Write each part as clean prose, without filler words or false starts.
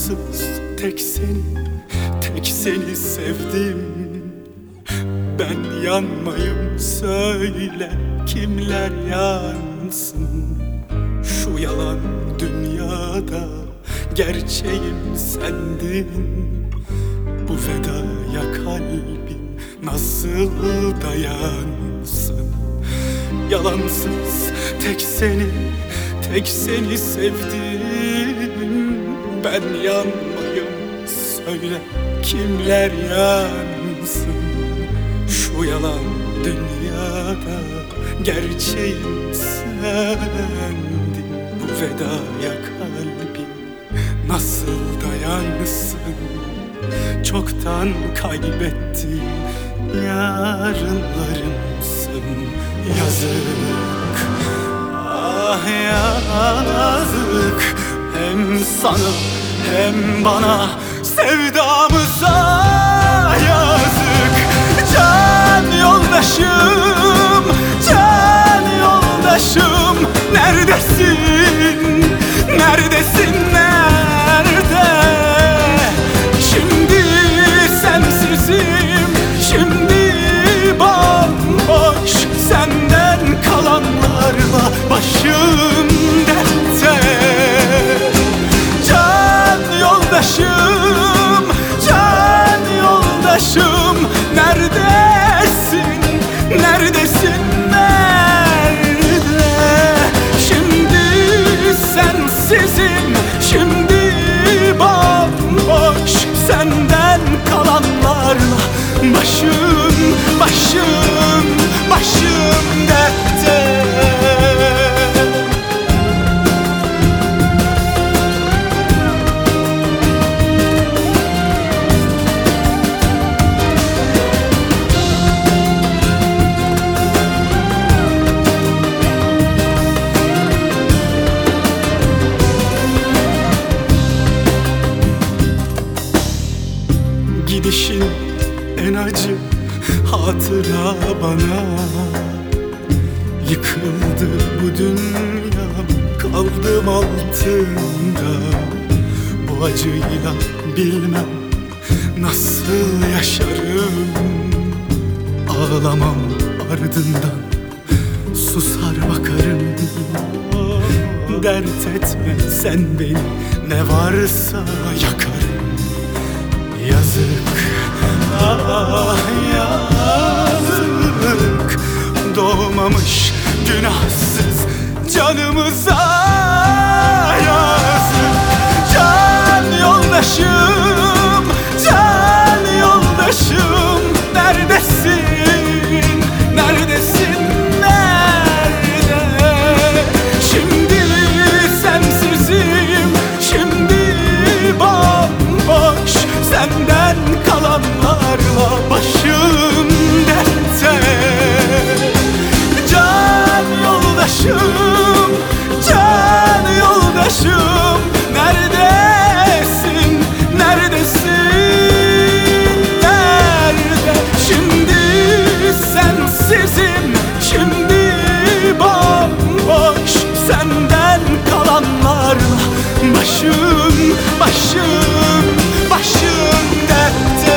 Yalansız tek seni sevdim. Ben yanmayım, söyle kimler yansın? Şu yalan dünyada gerçeğim sendin. Bu vedaya kalbim nasıl dayansın? Yalansız tek seni sevdim. Ben yanmayım, söyle kimler yansın? Şu yalan dünyada gerçeğim sendin. Bu vedaya kalbim nasıl dayansın? Çoktan kaybettim yarınlarımsın. Yazık, ah yazık, hem sana hem bana, sevdamıza yazık. Can yoldaşım, can yoldaşım, neredesin, neredesin, nerede? Şimdi sensizim, şimdi bomboş, senden kalanlarla başım dertte. Can yoldaşım, can yoldaşım, neredesin, neredesin, nerede? Şimdi sensizim, şimdi bomboş, senden kalanlarla başım dertte. Gidişin en acı hatıra bana. Yıkıldı bu dünya, kaldım altında. Bu acıyla bilmem nasıl yaşarım. Ağlamam ardından susar bakarım. Dert etme sen beni, ne varsa yakarım. Yazık, ah yazık, doğmamış günahsız canımıza yazık. Can yoldaşım, can yoldaşım, neredesin, neredesin, nerede? Şimdi sensizim, şimdi bomboş, senden kalanlarla başım dertte. Can yoldaşım, can yoldaşım, neredesin, neredesin, nerede? Şimdi sensizim, şimdi bomboş, senden kalanlarla başım dertte.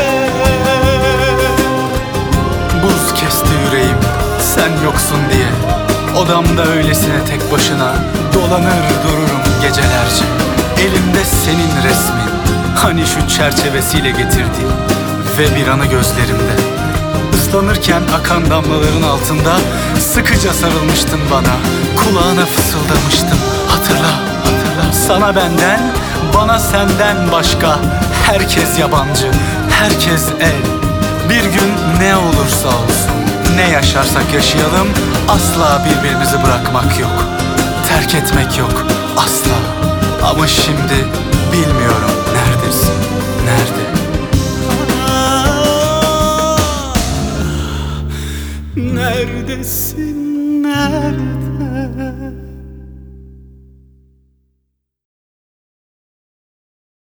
Buz kesti yüreğim sen yoksun diye. Odamda öylesine tek başına dolanır dururum gecelerce. Elimde senin resmin, hani şu çerçevesiyle getirdiğin, ve bir anı gözlerimde. Islanırken akan damlaların altında sıkıca sarılmıştın bana. Kulağına fısıldamıştım, hatırla, hatırla. Sana benden, bana senden başka herkes yabancı, herkes el. Bir gün ne olursa olsun, ne yaşarsak yaşayalım, asla birbirimizi bırakmak yok, terk etmek yok asla. Ama şimdi bilmiyorum neredesin, nerede? Neredesin, nerede?